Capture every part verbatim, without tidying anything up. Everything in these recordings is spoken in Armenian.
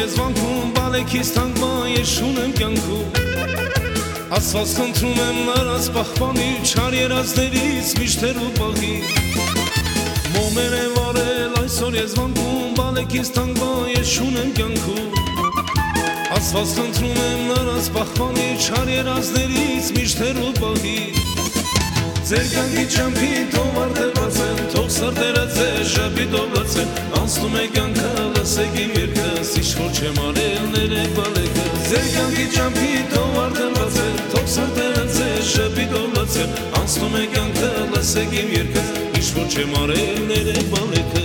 ես վանքում, բալեքիս թանգվա ես շունեմ կյանքում Աստված խնդրում եմ նրանց պահպանի չար երազներից միշտ հեռու պահի Մոմեր եմ վարել այսօր ես վանքում, բալեքիս թանգվա ես շունեմ կյանքում Աստված խնդրում եմ նրանց պահպանի չար երազներից միշտ հեռու պահի Ձեր կյանքի ճամփին թող արտելված են, թող սրտերը ձեր շապիտով լցեն Անցնում է կյանքը, լսեք իմ երգս, ինչ-որ չեմ արել ներեք բալեկը Ձեր կյանքի ճամփին թող արտելված են, թող սրտերը ձեր շապիտով լցեն Անցնում է կյանքը, լսեք իմ երգս, ինչ-որ չեմ արել ներեք բալեկը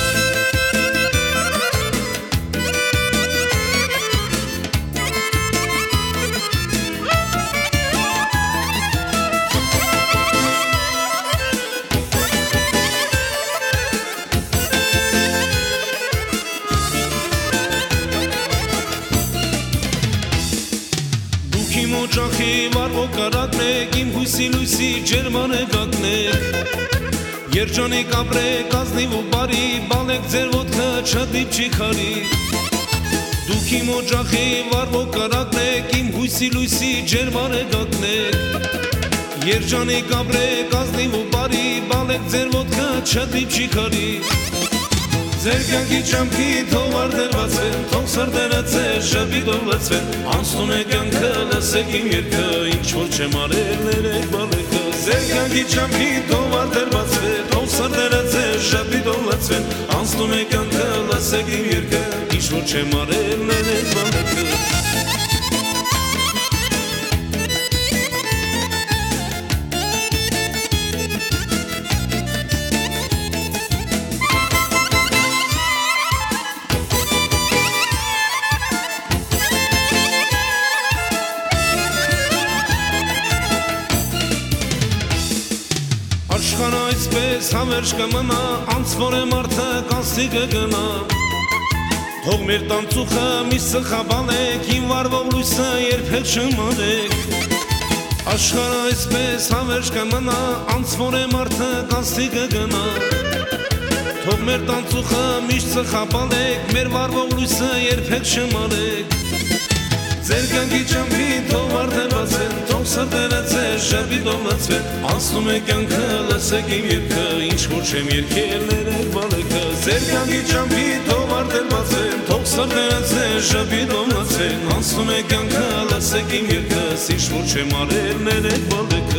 Իմ օջախի վարվող կարակնեք, իմ հույսի լույսի ջերմանեկակն եք Երջանիկ ապրեք, ազնիվ ու բարի, բալեք ձեր ոտքը չդիպ չի խարի Դուք իմ օջախի վարվող կարակնեք, իմ հույսի լույսի ջերմանեկակն եք Երջանիկ ապրեք, ազնիվ ու բարի, բալեք ձեր ոտքը չդիպ չի խարի Ձեր կյանքի ճամփի թող արտելվածվեն, թող սրտերը ձեր շապիտով լցվեն Անցնում է կյանքը, լսեք իմ երգը, ինչ-որ չեմ արել ներեք բալեկը Ձեր կյանքի ճամփի թող արտելվածվեն, թող սրտերը ձեր շապիտով լցվեն Անցնում է կյանքը, լսեք իմ երգը, ինչ-որ չեմ արել ներեք բալեկը Աշխարհը այսպես հավերժ կմնա, անցվոր է մարդը կանցնի կգնա Թող մեր տանծուխը մի սխաբալեք, իմ վարվող լույսը երբեք չմանեք Աշխարհը այսպես հավերժ կմնա, անցվոր է մարդը կանցնի կգնա Թող մեր տանծուխը միշտ սխաբալեք, մեր վարվող լույսը երբեք չմանեք Ձեր կյանքի ճամփին թող արտելված են, թող սրտերը ձեր շապիտով լցվեն Անցնում է կյանքը, լսեք իմ երգը, ինչ-որ չեմ երգել ներեք բալեկը Ձեր կյանքի ճամփին թող արտելված են, թող սրտերը ձեր շապիտով լցվեն Անցնում է կյանքը, լսեք իմ երգս, ինչ-որ չեմ արել ներեք բալեկը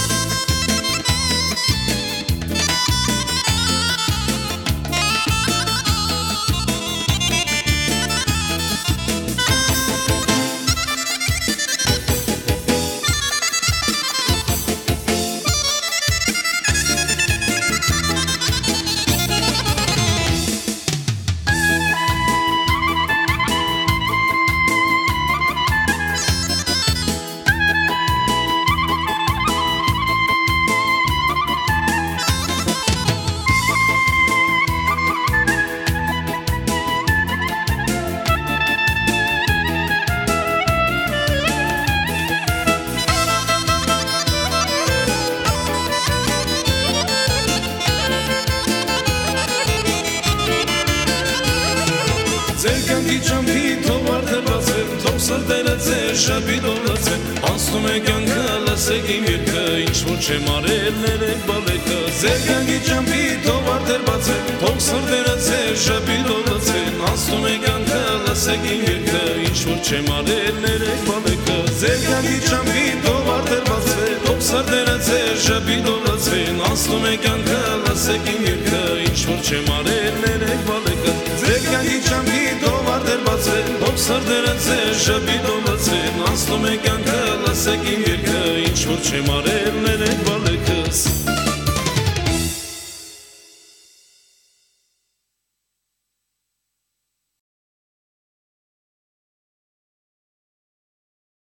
Ձեր կյանքի ճամփի թող արտելվածվեն, թող սրտերը ձեր շապիտով լցվեն Անցնում է կյանքը, լսեք իմ երգը, ինչ-որ չեմ արել ներեք բալեկը Ձեր կյանքի ճամփի թող արտելվածվեն, թող սրտերը ձեր շապիտով լցվեն Անցնում է կյանքը, լսեք իմ երգը, ինչ-որ չեմ արել ներեք բալեկը Ձեր կյանքի ճամփի թող արտելվածվեն, թող սրտերը ձեր շապիտով լցվեն Անցնում է կյանքը, լսեք իմ երգը, ինչ-որ չեմ արել ներեք բալեկը Ձեր կյանքի ճամփի թող արտելվածվեն, թող սրտերը ձեր շապիտով լցվեն Անցնում է կյանքը, լսեք իմ երգը, ինչ-որ չեմ արել ներեք բալեկը